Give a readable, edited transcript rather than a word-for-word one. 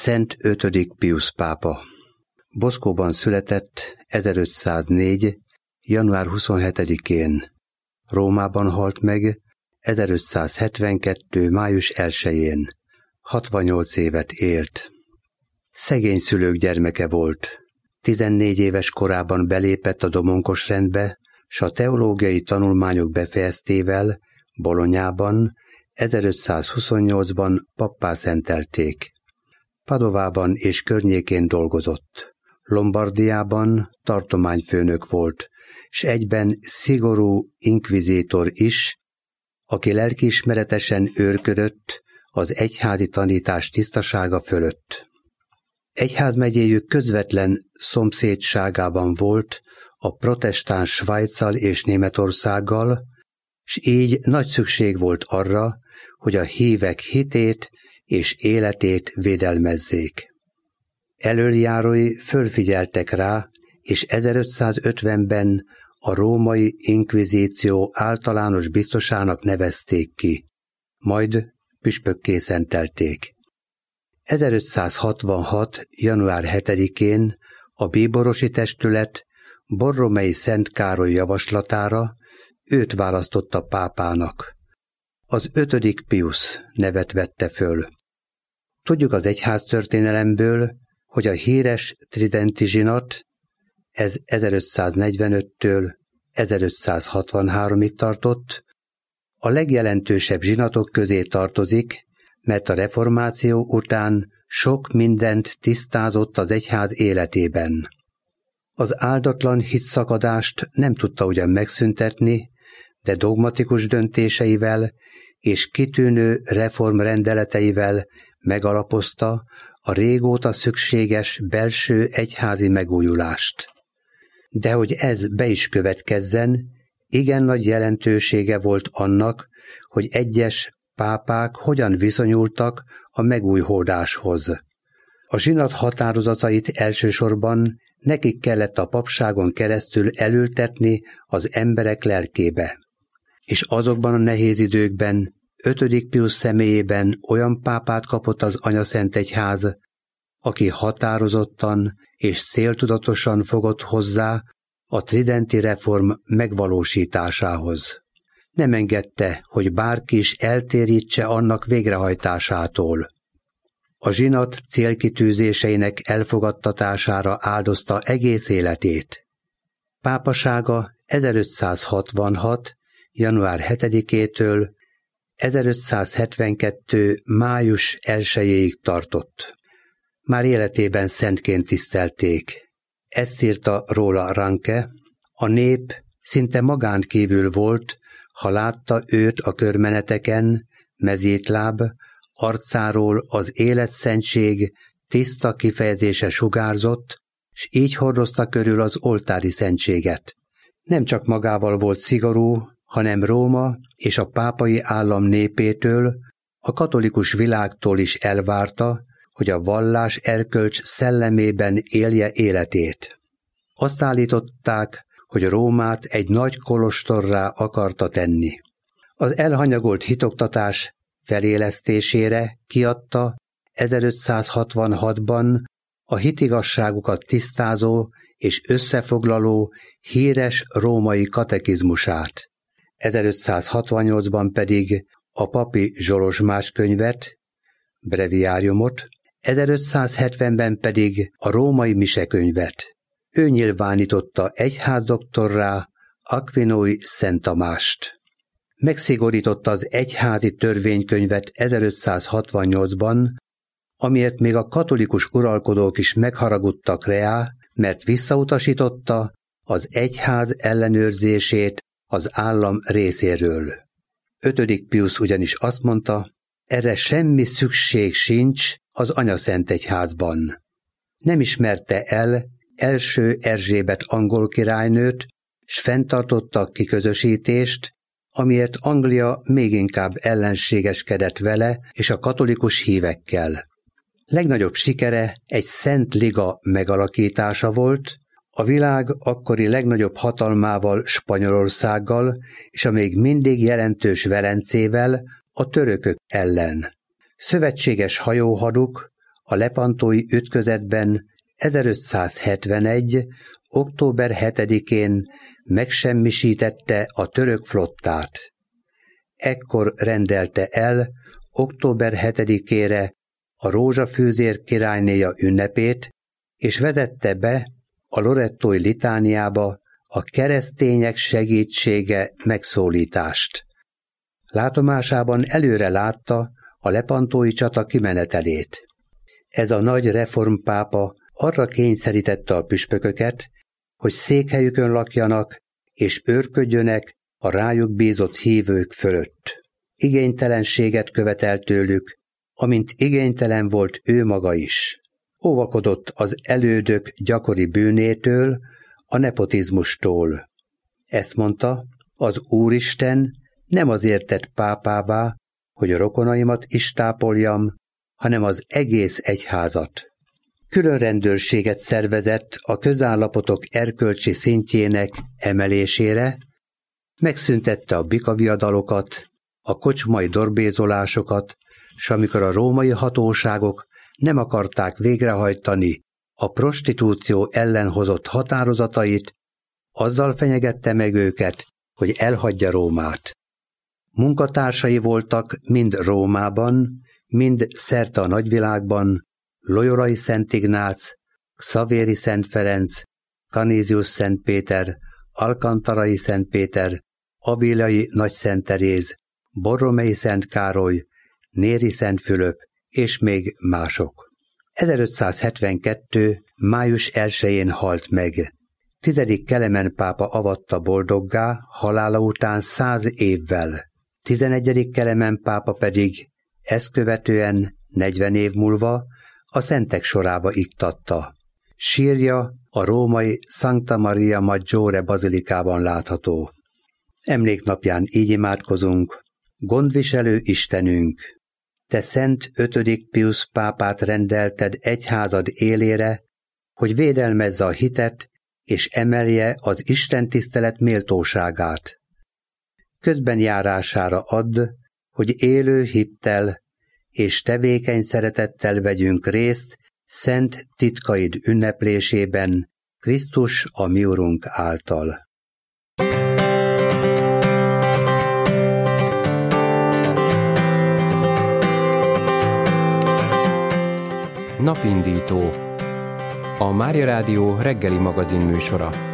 Szent 5. Piusz pápa. Boszkóban született 1504. január 27-én. Rómában halt meg 1572. május 1-én. 68 évet élt. Szegény szülők gyermeke volt. 14 éves korában belépett a domonkos rendbe, s a teológiai tanulmányok befejeztével Bolonyában 1528-ban pappá szentelték. Padovában és környékén dolgozott. Lombardiában tartományfőnök volt, s egyben szigorú inkvizítor is, aki lelkiismeretesen őrködött az egyházi tanítás tisztasága fölött. Egyházmegyéjük közvetlen szomszédságában volt a protestáns Svájccal és Németországgal, s így nagy szükség volt arra, hogy a hívek hitét és életét védelmezzék. Elöljárói fölfigyeltek rá, és 1550-ben a római inkvizíció általános biztosának nevezték ki, majd püspökké szentelték. 1566. január 7-én a bíborosi testület Borromei Szent Károly javaslatára őt választotta pápának. Az 5. Piusz nevet vette föl. Tudjuk az egyháztörténelemből, hogy a híres tridenti zsinat, ez 1545-től 1563-ig tartott, a legjelentősebb zsinatok közé tartozik, mert a reformáció után sok mindent tisztázott az egyház életében. Az áldatlan hitszakadást nem tudta ugyan megszüntetni, de dogmatikus döntéseivel és kitűnő reformrendeleteivel megalapozta a régóta szükséges belső egyházi megújulást. De hogy ez be is következzen, igen nagy jelentősége volt annak, hogy egyes pápák hogyan viszonyultak a megújhódáshoz. A zsinat határozatait elsősorban nekik kellett a papságon keresztül elültetni az emberek lelkébe. És azokban a nehéz időkben 5. Piusz személyében olyan pápát kapott az Anyaszentegyház, aki határozottan és céltudatosan fogott hozzá a tridenti reform megvalósításához. Nem engedte, hogy bárki is eltérítse annak végrehajtásától. A zsinat célkitűzéseinek elfogadtatására áldozta egész életét. Pápasága 1566. január 7-től 1572. május 1-ig tartott. Már életében szentként tisztelték. Ezt írta róla Ranke: a nép szinte magánt kívül volt, ha látta őt a körmeneteken, mezítláb, arcáról az életszentség tiszta kifejezése sugárzott, s így hordozta körül az oltári szentséget. Nem csak magával volt szigorú, hanem Róma és a pápai állam népétől, a katolikus világtól is elvárta, hogy a vallás erkölcs szellemében élje életét. Azt állították, hogy Rómát egy nagy kolostorrá akarta tenni. Az elhanyagolt hitoktatás felélesztésére kiadta 1566-ban a hitigazságukat tisztázó és összefoglaló híres római katekizmusát. 1568-ban pedig a papi zsolozsmás könyvet, breviáriumot, 1570-ben pedig a római misekönyvet. Ő nyilvánította egyházdoktorrá Aquinói Szent Tamást. Megszigorította az egyházi törvénykönyvet 1568-ban, amiért még a katolikus uralkodók is megharagudtak rá, mert visszautasította az egyház ellenőrzését az állam részéről. 5. Piusz ugyanis azt mondta, erre semmi szükség sincs az Anyaszentegyházban. Nem ismerte el első Erzsébet angol királynőt, s fenntartotta a kiközösítést, amiért Anglia még inkább ellenségeskedett vele és a katolikus hívekkel. Legnagyobb sikere egy Szent Liga megalakítása volt, a világ akkori legnagyobb hatalmával, Spanyolországgal és a még mindig jelentős Velencével, a törökök ellen. Szövetséges hajóhaduk A lepantói ütközetben 1571. október 7-én megsemmisítette a török flottát. Ekkor rendelte el október 7-ére a rózsafűzér királynéja ünnepét, és vezette be a lorettói litániába a keresztények segítsége megszólítást. Látomásában előre látta a lepantói csata kimenetelét. Ez a nagy reformpápa arra kényszerítette a püspököket, hogy székhelyükön lakjanak és őrködjönek a rájuk bízott hívők fölött. Igénytelenséget követelt tőlük, amint igénytelen volt ő maga is. Óvakodott az elődök gyakori bűnétől, a nepotizmustól. Ezt mondta, az Úristen nem azért tett pápává, hogy a rokonaimat is tápoljam, hanem az egész egyházat. Külön rendőrséget szervezett a közállapotok erkölcsi szintjének emelésére, megszüntette a bikaviadalokat, a kocsmai dorbézolásokat, s amikor a római hatóságok nem akarták végrehajtani a prostitúció ellen hozott határozatait, azzal fenyegette meg őket, hogy elhagyja Rómát. Munkatársai voltak mind Rómában, mind szerte a nagyvilágban Loyolai Szent Ignác, Xavéri Szent Ferenc, Canisius Szent Péter, Alkantarai Szent Péter, Avilai Nagy Szent Teréz, Borromei Szent Károly, Néri Szent Fülöp és még mások. 1572. május 1-én halt meg. 10. Kelemen pápa avatta boldoggá halála után 100 évvel. 11. Kelemen pápa pedig ezt követően 40 év múlva a szentek sorába iktatta. Sírja a római Sancta Maria Maggiore bazilikában látható. Emléknapján így imádkozunk: gondviselő Istenünk, te Szent 5. Piusz pápát rendelted egyházad élére, hogy védelmezze a hitet és emelje az istentisztelet méltóságát. Közben járására add, hogy élő hittel és tevékeny szeretettel vegyünk részt szent titkaid ünneplésében, Krisztus a mi Urunk által. Napindító, a Mária Rádió reggeli magazin műsora.